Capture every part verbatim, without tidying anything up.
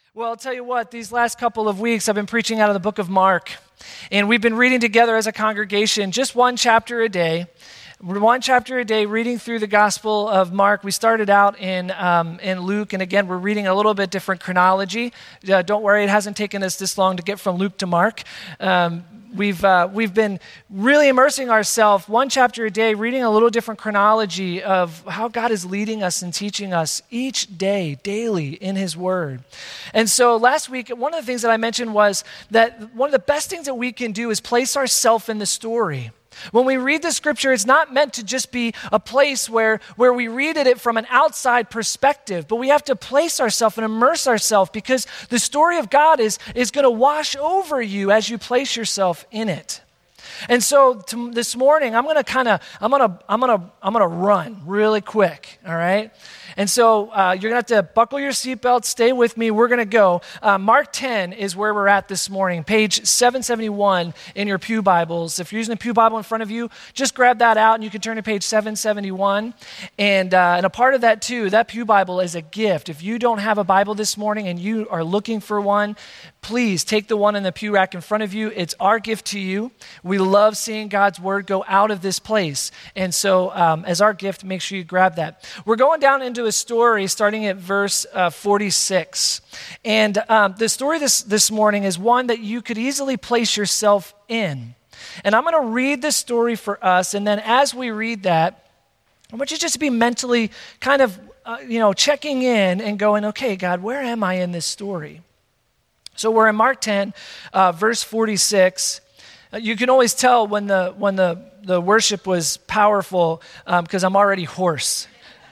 Well, I'll tell you what, these last couple of weeks I've been preaching out of the book of Mark, and we've been reading together as a congregation just one chapter a day. One chapter a day, reading through the Gospel of Mark. We started out in um, in Luke, and again, we're reading a little bit different chronology. Uh, don't worry, it hasn't taken us this long to get from Luke to Mark. Um, we've uh, we've been really immersing ourselves one chapter a day, reading a little different chronology of how God is leading us and teaching us each day, daily, in His Word. And so last week, one of the things that I mentioned was that one of the best things that we can do is place ourselves in the story. When we read the scripture, it's not meant to just be a place where, where we read it from an outside perspective, but we have to place ourselves and immerse ourselves because the story of God is, is going to wash over you as you place yourself in it. And so to, this morning, I'm going to kind of, I'm going to, I'm going to, I'm going to run really quick, all right? And so uh, you're going to have to buckle your seatbelt, stay with me. We're going to go. Uh, Mark ten is where we're at this morning, page seven seventy-one in your Pew Bibles. If you're using a Pew Bible in front of you, just grab that out and you can turn to page seven seventy-one. And, uh, and a part of that too, that Pew Bible is a gift. If you don't have a Bible this morning and you are looking for one, please take the one in the pew rack in front of you. It's our gift to you. We love seeing God's Word go out of this place. And so um, as our gift, make sure you grab that. We're going down into a story starting at verse uh, forty-six. And um, the story this, this morning is one that you could easily place yourself in. And I'm going to read the story for us. And then as we read that, I want you just to be mentally kind of, uh, you know, checking in and going, okay, God, where am I in this story? So we're in Mark ten, uh, verse forty-six. Uh, you can always tell when the when the, the worship was powerful because um, I'm already hoarse.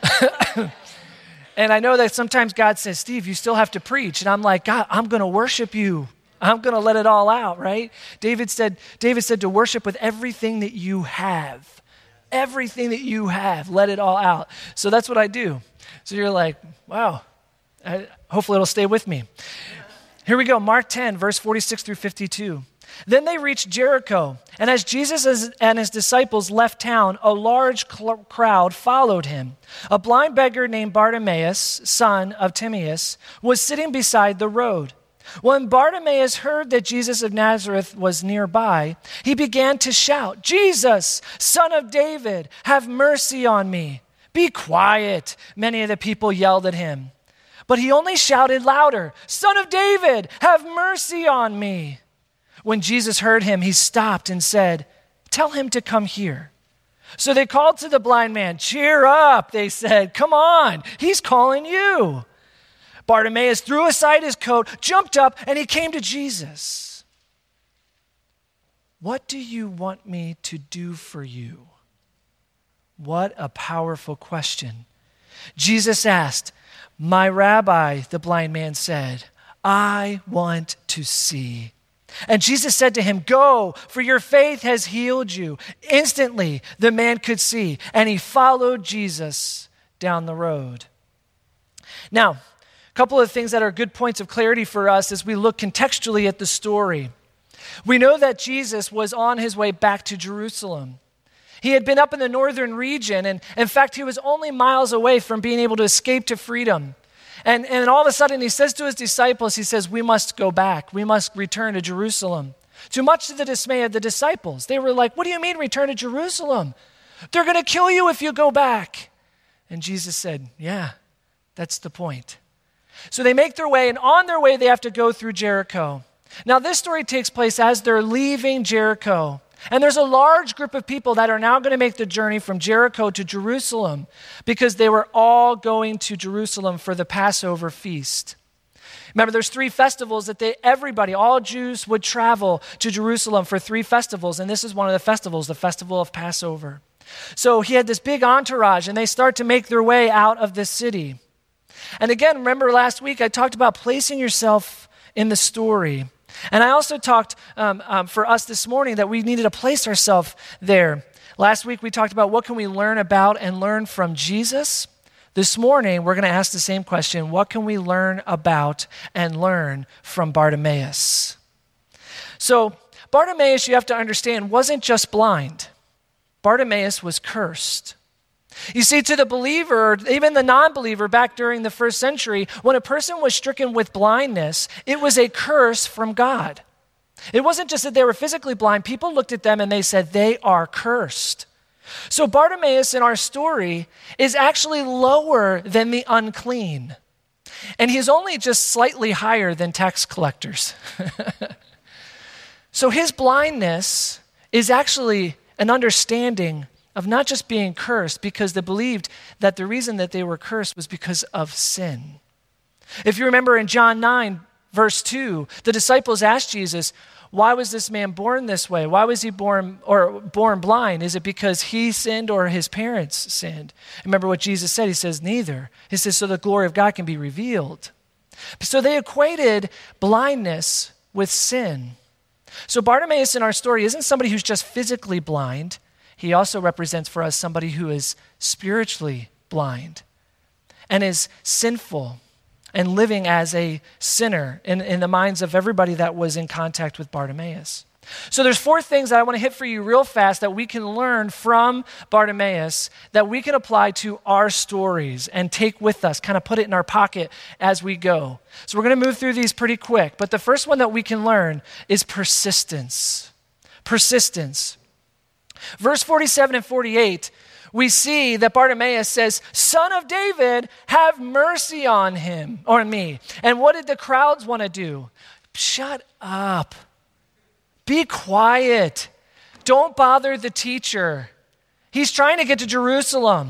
And I know that sometimes God says, Steve, you still have to preach. And I'm like, God, I'm going to worship you. I'm going to let it all out, right? David said, David said to worship with everything that you have. Everything that you have, let it all out. So that's what I do. So you're like, wow, I, hopefully it'll stay with me. Here we go, Mark ten, verse forty-six through fifty-two. Then they reached Jericho, and as Jesus and his disciples left town, a large cl- crowd followed him. A blind beggar named Bartimaeus, son of Timaeus, was sitting beside the road. When Bartimaeus heard that Jesus of Nazareth was nearby, he began to shout, Jesus, son of David, have mercy on me. Be quiet, many of the people yelled at him. But he only shouted louder, Son of David, have mercy on me. When Jesus heard him, he stopped and said, Tell him to come here. So they called to the blind man, Cheer up, they said, come on, he's calling you. Bartimaeus threw aside his coat, jumped up, and he came to Jesus. What do you want me to do for you? What a powerful question. Jesus asked, My rabbi, the blind man said, I want to see. And Jesus said to him, Go, for your faith has healed you. Instantly, the man could see, and he followed Jesus down the road. Now, a couple of things that are good points of clarity for us as we look contextually at the story. We know that Jesus was on his way back to Jerusalem. He had been up in the northern region, and in fact, he was only miles away from being able to escape to freedom. And, and all of a sudden, he says to his disciples, he says, we must go back. We must return to Jerusalem. Too much to the dismay of the disciples. They were like, what do you mean return to Jerusalem? They're going to kill you if you go back. And Jesus said, yeah, that's the point. So they make their way, and on their way, they have to go through Jericho. Now, this story takes place as they're leaving Jericho. And there's a large group of people that are now going to make the journey from Jericho to Jerusalem because they were all going to Jerusalem for the Passover feast. Remember, there's three festivals that they, everybody, all Jews would travel to Jerusalem for three festivals, and this is one of the festivals, the festival of Passover. So he had this big entourage, and they start to make their way out of the city. And again, remember last week I talked about placing yourself in the story. And I also talked um, um, for us this morning that we needed to place ourselves there. Last week we talked about what can we learn about and learn from Jesus. This morning we're going to ask the same question. What can we learn about and learn from Bartimaeus? So Bartimaeus, you have to understand, wasn't just blind. Bartimaeus was cursed. You see, to the believer, or even the non-believer back during the first century, when a person was stricken with blindness, it was a curse from God. It wasn't just that they were physically blind. People looked at them and they said, they are cursed. So Bartimaeus in our story is actually lower than the unclean. And he's only just slightly higher than tax collectors. So his blindness is actually an understanding of not just being cursed, because they believed that the reason that they were cursed was because of sin. If you remember in John nine, verse two, the disciples asked Jesus, why was this man born this way? Why was he born or born blind? Is it because he sinned or his parents sinned? Remember what Jesus said? He says, neither. He says, so the glory of God can be revealed. So they equated blindness with sin. So Bartimaeus in our story isn't somebody who's just physically blind. He also represents for us somebody who is spiritually blind and is sinful and living as a sinner in, in the minds of everybody that was in contact with Bartimaeus. So there's four things that I want to hit for you real fast that we can learn from Bartimaeus that we can apply to our stories and take with us, kind of put it in our pocket as we go. So we're going to move through these pretty quick. But the first one that we can learn is persistence. Persistence. Verse forty-seven and forty-eight, we see that Bartimaeus says, Son of David, have mercy on him, or on me. And what did the crowds want to do? Shut up. Be quiet. Don't bother the teacher. He's trying to get to Jerusalem.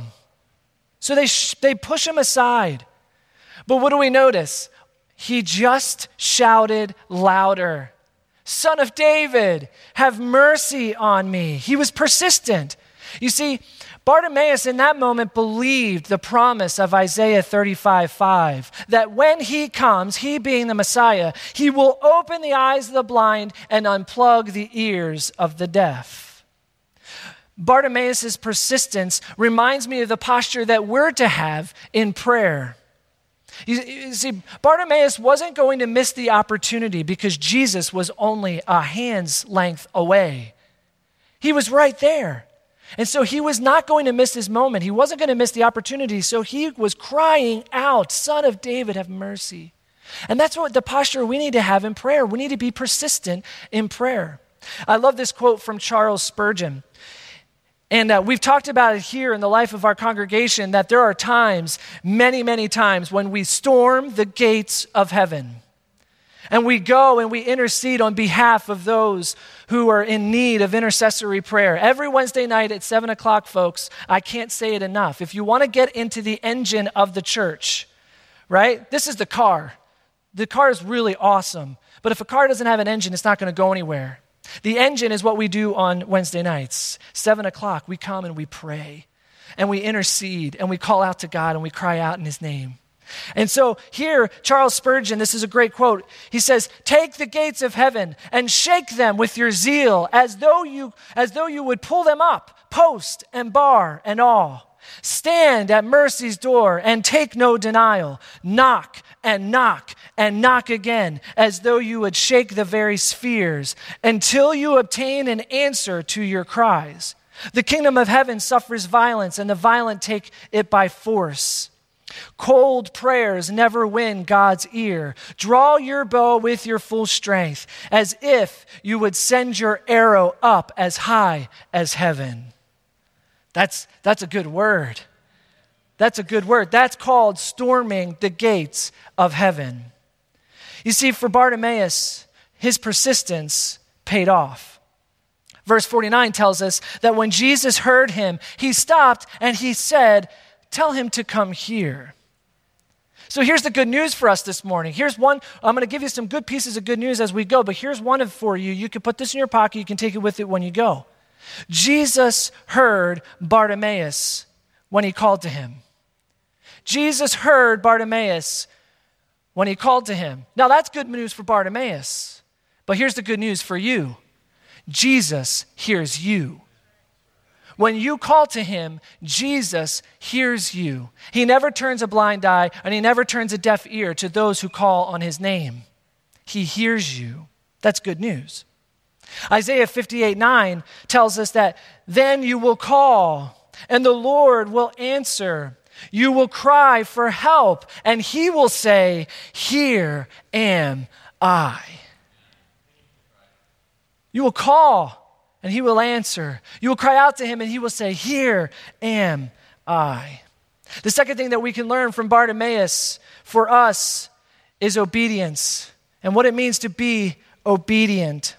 So they, sh- they push him aside. But what do we notice? He just shouted louder. Son of David, have mercy on me. He was persistent. You see, Bartimaeus in that moment believed the promise of Isaiah thirty-five five, that when he comes, he being the Messiah, he will open the eyes of the blind and unplug the ears of the deaf. Bartimaeus' persistence reminds me of the posture that we're to have in prayer. You, you see, Bartimaeus wasn't going to miss the opportunity because Jesus was only a hand's length away. He was right there. And so he was not going to miss his moment. He wasn't going to miss the opportunity. So he was crying out, Son of David, have mercy. And that's what the posture we need to have in prayer. We need to be persistent in prayer. I love this quote from Charles Spurgeon. And uh, we've talked about it here in the life of our congregation, that there are times, many, many times, when we storm the gates of heaven. And we go and we intercede on behalf of those who are in need of intercessory prayer. Every Wednesday night at seven o'clock, folks, I can't say it enough. If you want to get into the engine of the church, right? This is the car. The car is really awesome. But if a car doesn't have an engine, it's not going to go anywhere. The engine is what we do on Wednesday nights. Seven o'clock, we come and we pray. And we intercede and we call out to God and we cry out in his name. And so here, Charles Spurgeon, this is a great quote. He says, take the gates of heaven and shake them with your zeal as though you, as though you would pull them up, post and bar and all. Stand at mercy's door and take no denial. Knock and knock and knock again as though you would shake the very spheres until you obtain an answer to your cries. The kingdom of heaven suffers violence and the violent take it by force. Cold prayers never win God's ear. Draw your bow with your full strength, as if you would send your arrow up as high as heaven. That's, that's a good word. That's a good word. That's called storming the gates of heaven. You see, for Bartimaeus, his persistence paid off. Verse forty-nine tells us that when Jesus heard him, he stopped and he said, tell him to come here. So here's the good news for us this morning. Here's one, I'm going to give you some good pieces of good news as we go, but here's one of for you. You can put this in your pocket. You can take it with it when you go. Jesus heard Bartimaeus when he called to him. Jesus heard Bartimaeus when he called to him. Now that's good news for Bartimaeus, but here's the good news for you. Jesus hears you. When you call to him, Jesus hears you. He never turns a blind eye and he never turns a deaf ear to those who call on his name. He hears you. That's good news. Isaiah fifty-eight nine tells us that then you will call and the Lord will answer. You will cry for help, and he will say, here am I. You will call, and he will answer. You will cry out to him, and he will say, here am I. The second thing that we can learn from Bartimaeus for us is obedience and what it means to be obedient.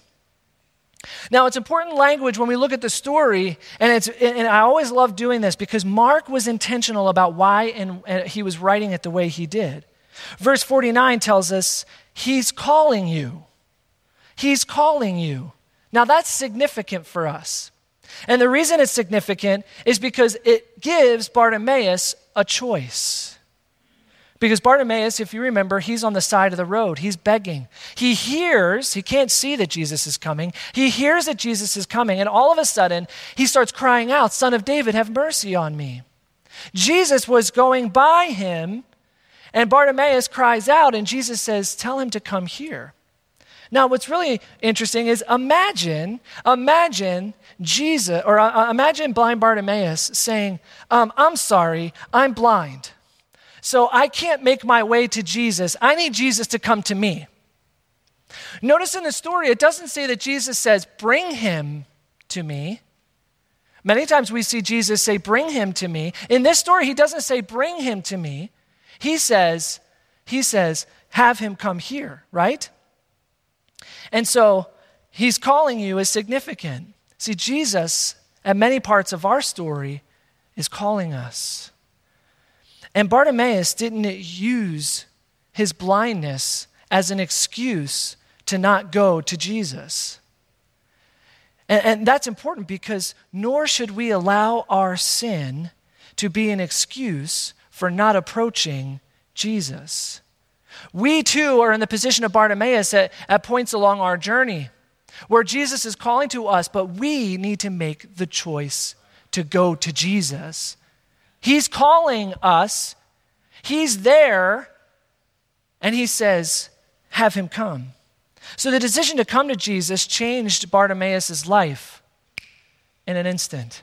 Now, it's important language when we look at the story, and it's and I always love doing this because Mark was intentional about why and, and he was writing it the way he did. Verse forty-nine tells us, he's calling you. He's calling you. Now, that's significant for us. And the reason it's significant is because it gives Bartimaeus a choice. Because Bartimaeus, if you remember, he's on the side of the road. He's begging. He hears, he can't see that Jesus is coming. He hears that Jesus is coming, and all of a sudden, he starts crying out, Son of David, have mercy on me. Jesus was going by him, and Bartimaeus cries out, and Jesus says, tell him to come here. Now, what's really interesting is imagine, imagine Jesus, or uh, imagine blind Bartimaeus saying, um, I'm sorry, I'm blind. So I can't make my way to Jesus. I need Jesus to come to me. Notice in the story, it doesn't say that Jesus says, bring him to me. Many times we see Jesus say, bring him to me. In this story, he doesn't say, bring him to me. He says, he says, have him come here, right? And so he's calling you is significant. See, Jesus, at many parts of our story, is calling us. And Bartimaeus didn't use his blindness as an excuse to not go to Jesus. And, and that's important because nor should we allow our sin to be an excuse for not approaching Jesus. We too are in the position of Bartimaeus at, at points along our journey where Jesus is calling to us, but we need to make the choice to go to Jesus. He's calling us, he's there, and he says, have him come. So the decision to come to Jesus changed Bartimaeus' life in an instant,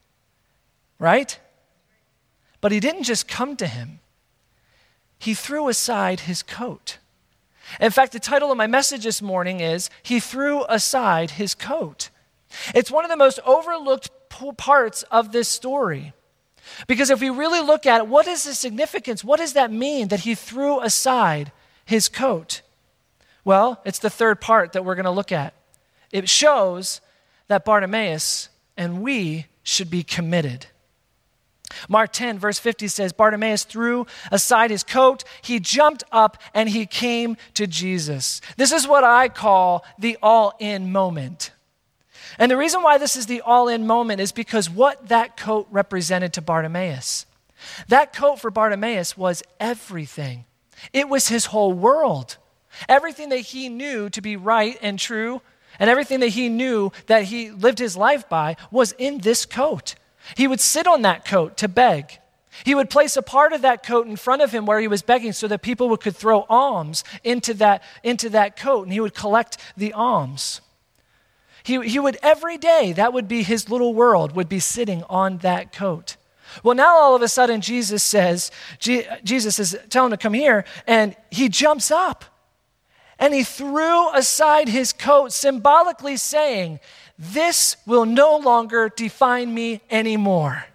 right? But he didn't just come to him. He threw aside his coat. In fact, the title of my message this morning is, He Threw Aside His Coat. It's one of the most overlooked parts of this story. Because if we really look at it, what is the significance? What does that mean that he threw aside his coat? Well, it's the third part that we're going to look at. It shows that Bartimaeus and we should be committed. Mark ten, verse fifty says, Bartimaeus threw aside his coat, he jumped up, and he came to Jesus. This is what I call the all-in moment. And the reason why this is the all-in moment is because what that coat represented to Bartimaeus. That coat for Bartimaeus was everything. It was his whole world. Everything that he knew to be right and true, and everything that he knew that he lived his life by was in this coat. He would sit on that coat to beg. He would place a part of that coat in front of him where he was begging so that people could throw alms into that, into that coat, and he would collect the alms. He, he would every day, that would be his little world, would be sitting on that coat. Well, now all of a sudden Jesus says, G- Jesus is telling him to come here, and he jumps up. And he threw aside his coat, symbolically saying, this will no longer define me anymore.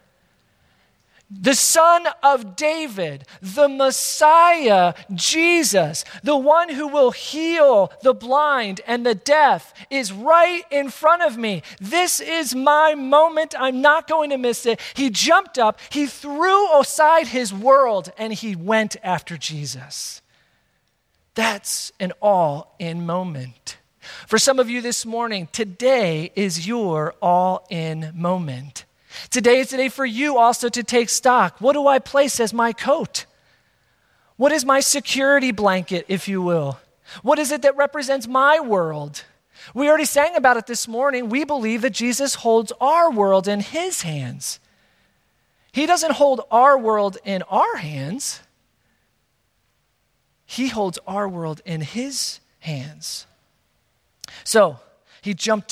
The Son of David, the Messiah, Jesus, the one who will heal the blind and the deaf, is right in front of me. This is my moment. I'm not going to miss it. He jumped up, he threw aside his world, and he went after Jesus. That's an all-in moment. For some of you this morning, today is your all-in moment. Today is the day for you also to take stock. What do I place as my coat? What is my security blanket, if you will? What is it that represents my world? We already sang about it this morning. We believe that Jesus holds our world in his hands. He doesn't hold our world in our hands. He holds our world in his hands. So he jumped up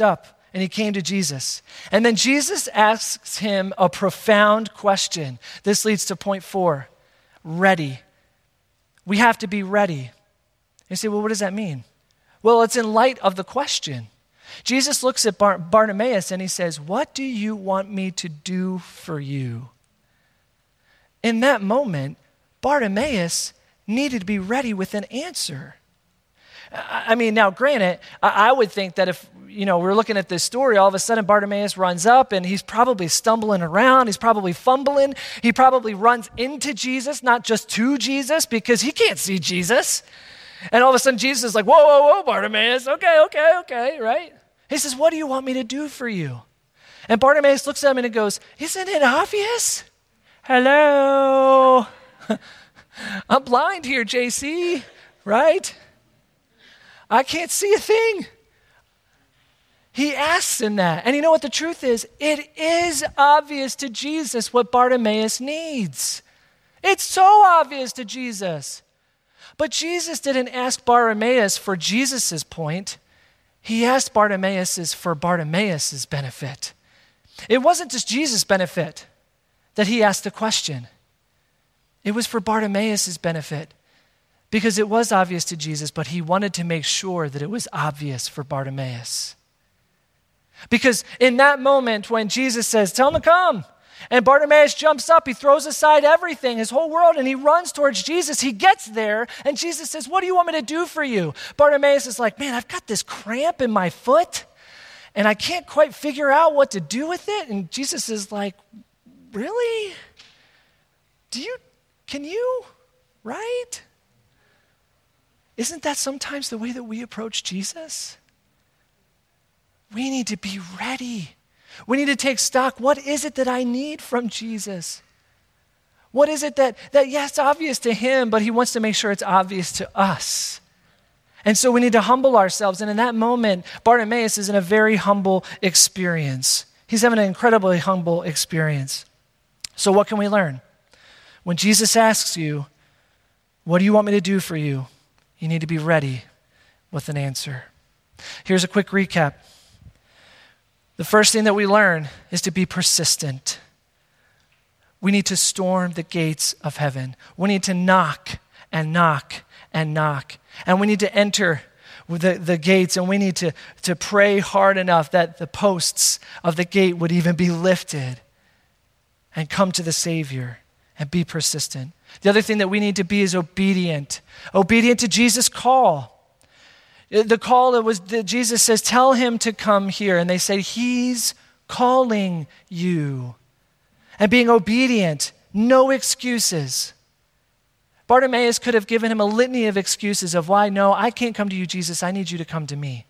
and he came to Jesus. And then Jesus asks him a profound question. This leads to point four, ready. We have to be ready. You say, well, what does that mean? Well, it's in light of the question. Jesus looks at Bar- Bartimaeus and he says, what do you want me to do for you? In that moment, Bartimaeus needed to be ready with an answer. I mean, now granted, I would think that if, you know, we're looking at this story, all of a sudden Bartimaeus runs up and he's probably stumbling around, he's probably fumbling, he probably runs into Jesus, not just to Jesus, because he can't see Jesus. And all of a sudden Jesus is like, whoa, whoa, whoa, Bartimaeus, okay, okay, okay, right? He says, what do you want me to do for you? And Bartimaeus looks at him and he goes, isn't it obvious? Hello? I'm blind here, J C, right? I can't see a thing. He asks him that. And you know what the truth is? It is obvious to Jesus what Bartimaeus needs. It's so obvious to Jesus. But Jesus didn't ask Bartimaeus for Jesus' point. He asked Bartimaeus for Bartimaeus' benefit. It wasn't just Jesus' benefit that he asked the question. It was for Bartimaeus' benefit. Because it was obvious to Jesus, but he wanted to make sure that it was obvious for Bartimaeus. Because in that moment when Jesus says, tell him to come, and Bartimaeus jumps up, he throws aside everything, his whole world, and he runs towards Jesus. He gets there, and Jesus says, what do you want me to do for you? Bartimaeus is like, man, I've got this cramp in my foot, and I can't quite figure out what to do with it. And Jesus is like, really? Do you, can you, right? Isn't that sometimes the way that we approach Jesus? We need to be ready. We need to take stock. What is it that I need from Jesus? What is it that, that yes, it's obvious to him, but he wants to make sure it's obvious to us. And so we need to humble ourselves. And in that moment, Bartimaeus is in a very humble experience. He's having an incredibly humble experience. So what can we learn? When Jesus asks you, what do you want me to do for you? You need to be ready with an answer. Here's a quick recap. The first thing that we learn is to be persistent. We need to storm the gates of heaven. We need to knock and knock and knock. And we need to enter the, the gates, and we need to, to pray hard enough that the posts of the gate would even be lifted and come to the Savior and be persistent. The other thing that we need to be is obedient. Obedient to Jesus' call. The call that was, that Jesus says, tell him to come here. And they say, he's calling you. And being obedient, no excuses. Bartimaeus could have given him a litany of excuses of why, no, I can't come to you, Jesus. I need you to come to me.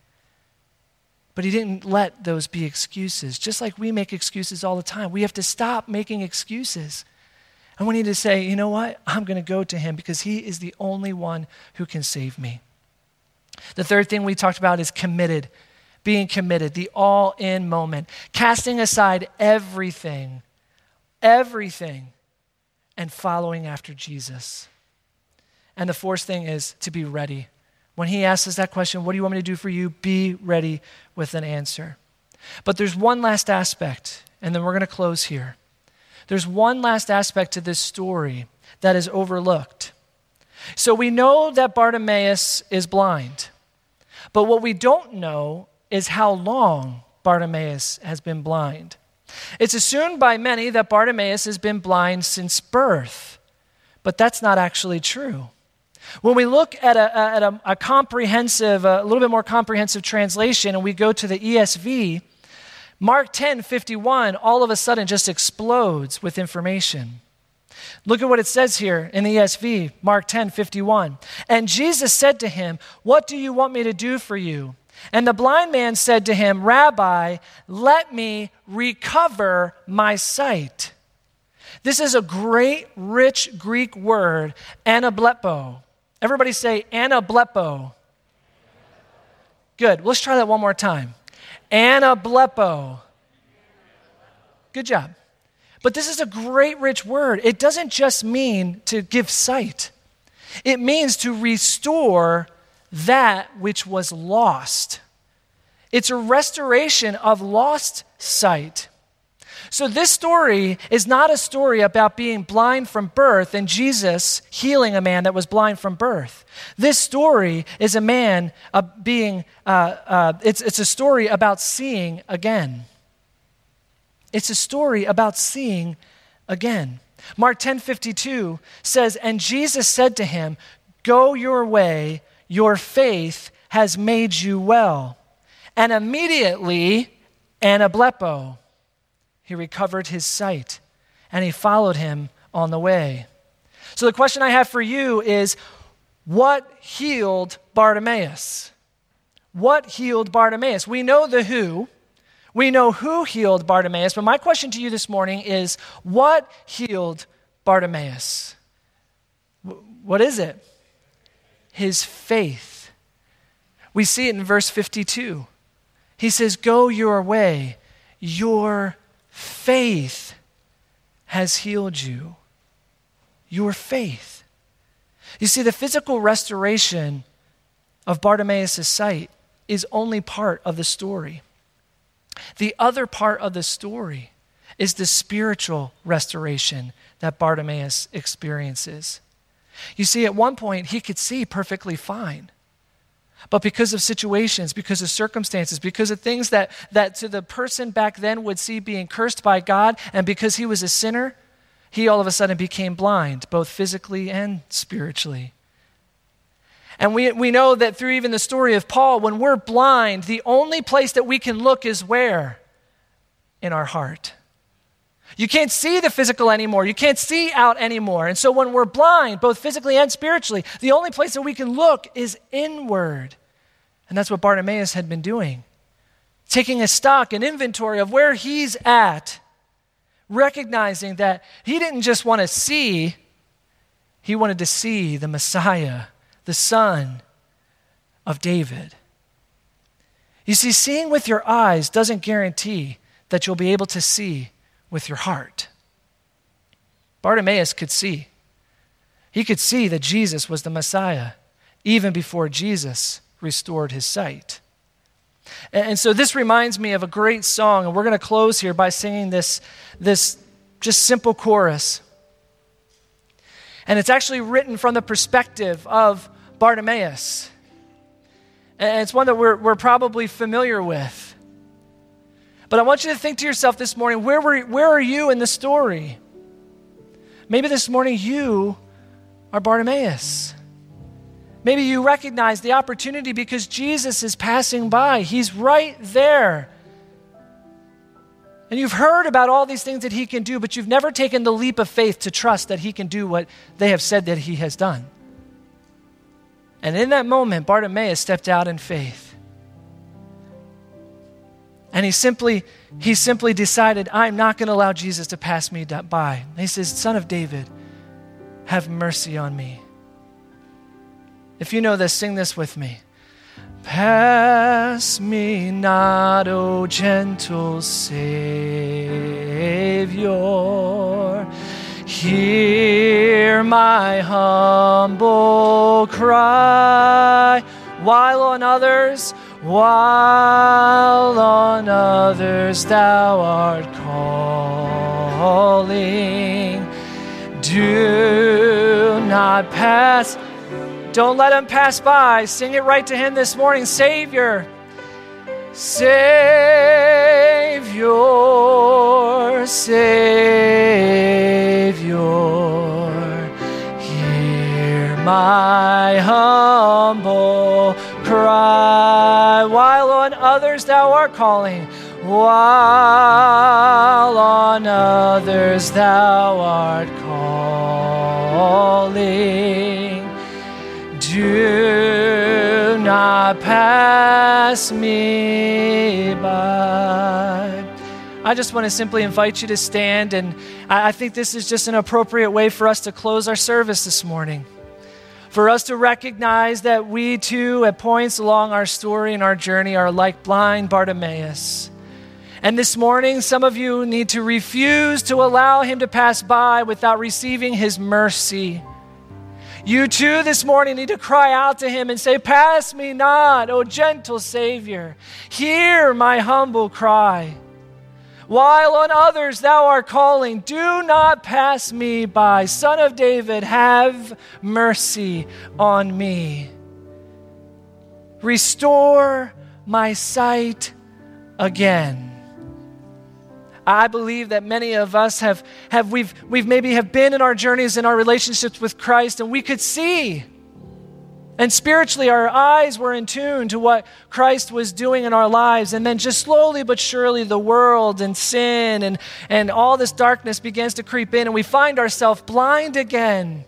But he didn't let those be excuses. Just like we make excuses all the time. We have to stop making excuses. And we need to say, you know what? I'm going to go to him because he is the only one who can save me. The third thing we talked about is committed, being committed, the all-in moment, casting aside everything, everything, and following after Jesus. And the fourth thing is to be ready. When he asks us that question, what do you want me to do for you? Be ready with an answer. But there's one last aspect, and then we're going to close here. There's one last aspect to this story that is overlooked. So we know that Bartimaeus is blind, but what we don't know is how long Bartimaeus has been blind. It's assumed by many that Bartimaeus has been blind since birth, but that's not actually true. When we look at a, at a, a comprehensive, a little bit more comprehensive translation, and we go to the E S V, Mark ten fifty-one all of a sudden just explodes with information. Look at what it says here in the E S V, Mark ten fifty-one. And Jesus said to him, what do you want me to do for you? And the blind man said to him, Rabbi, let me recover my sight. This is a great, rich Greek word, anablepo. Everybody say anablepo. Good. Let's try that one more time. Anablepo. Good job. But this is a great, rich word. It doesn't just mean to give sight. It means to restore that which was lost. It's a restoration of lost sight. So this story is not a story about being blind from birth and Jesus healing a man that was blind from birth. This story is a man uh, being, uh, uh, it's, it's a story about seeing again. It's a story about seeing again. Mark ten fifty-two says, "And Jesus said to him, 'Go your way, your faith has made you well.' And immediately, anablepo, he recovered his sight, and he followed him on the way." So the question I have for you is, what healed Bartimaeus? What healed Bartimaeus? We know the who. We know who healed Bartimaeus, but my question to you this morning is, what healed Bartimaeus? What is it? His faith. We see it in verse fifty-two. He says, "Go your way, your faith has healed you." Your faith. You see, the physical restoration of Bartimaeus' sight is only part of the story. The other part of the story is the spiritual restoration that Bartimaeus experiences. You see, at one point, he could see perfectly fine. But because of situations, because of circumstances, because of things that, that to the person back then would see being cursed by God, and because he was a sinner, he all of a sudden became blind, both physically and spiritually. And we, we know that through even the story of Paul, when we're blind, the only place that we can look is where? In our heart. You can't see the physical anymore. You can't see out anymore. And so when we're blind, both physically and spiritually, the only place that we can look is inward. And that's what Bartimaeus had been doing. Taking a stock, an inventory of where he's at, recognizing that he didn't just want to see, he wanted to see the Messiah, the Son of David. You see, seeing with your eyes doesn't guarantee that you'll be able to see with your heart. Bartimaeus could see. He could see that Jesus was the Messiah even before Jesus restored his sight. And, and so this reminds me of a great song, and we're going to close here by singing this, this just simple chorus. And it's actually written from the perspective of Bartimaeus. And it's one that we're, we're probably familiar with. But I want you to think to yourself this morning, where were, where are you in the story? Maybe this morning you are Bartimaeus. Maybe you recognize the opportunity because Jesus is passing by. He's right there. And you've heard about all these things that he can do, but you've never taken the leap of faith to trust that he can do what they have said that he has done. And in that moment, Bartimaeus stepped out in faith. And he simply, he simply decided, I'm not going to allow Jesus to pass me by. And he says, "Son of David, have mercy on me." If you know this, sing this with me. Pass me not, O gentle Savior. Hear my humble cry, while on others While on others thou art calling, do not pass. Don't let him pass by. Sing it right to him this morning. Savior, Savior, Savior, hear my humble cry, while on others thou art calling, while on others thou art calling, do not pass me by. I just want to simply invite you to stand, and I think this is just an appropriate way for us to close our service this morning. For us to recognize that we too, at points along our story and our journey, are like blind Bartimaeus. And this morning, some of you need to refuse to allow him to pass by without receiving his mercy. You too this morning need to cry out to him and say, pass me not, O gentle Savior. Hear my humble cry. While on others thou art calling, do not pass me by. Son of David, have mercy on me. Restore my sight again. I believe that many of us have, have we've, we've maybe have been in our journeys in our relationships with Christ, and we could see. And spiritually, our eyes were in tune to what Christ was doing in our lives. And then just slowly but surely, the world and sin and, and all this darkness begins to creep in, and we find ourselves blind again.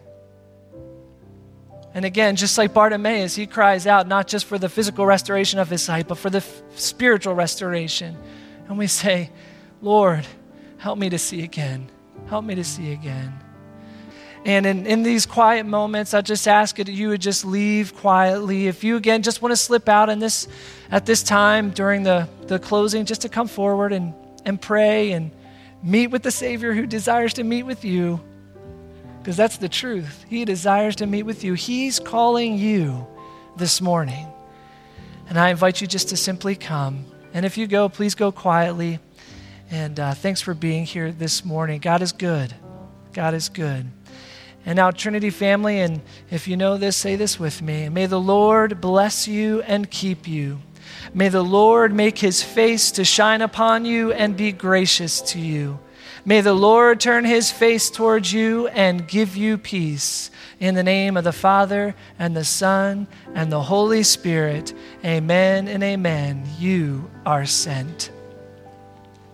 And again, just like Bartimaeus, he cries out not just for the physical restoration of his sight, but for the f- spiritual restoration. And we say, Lord, help me to see again. Help me to see again. And in, in these quiet moments, I just ask that you would just leave quietly. If you, again, just want to slip out in this, at this time during the, the closing, just to come forward and, and pray and meet with the Savior who desires to meet with you. Because that's the truth. He desires to meet with you. He's calling you this morning. And I invite you just to simply come. And if you go, please go quietly. And uh, thanks for being here this morning. God is good. God is good. And now, Trinity family, and if you know this, say this with me. May the Lord bless you and keep you. May the Lord make his face to shine upon you and be gracious to you. May the Lord turn his face towards you and give you peace. In the name of the Father, and the Son, and the Holy Spirit, amen and amen. You are sent.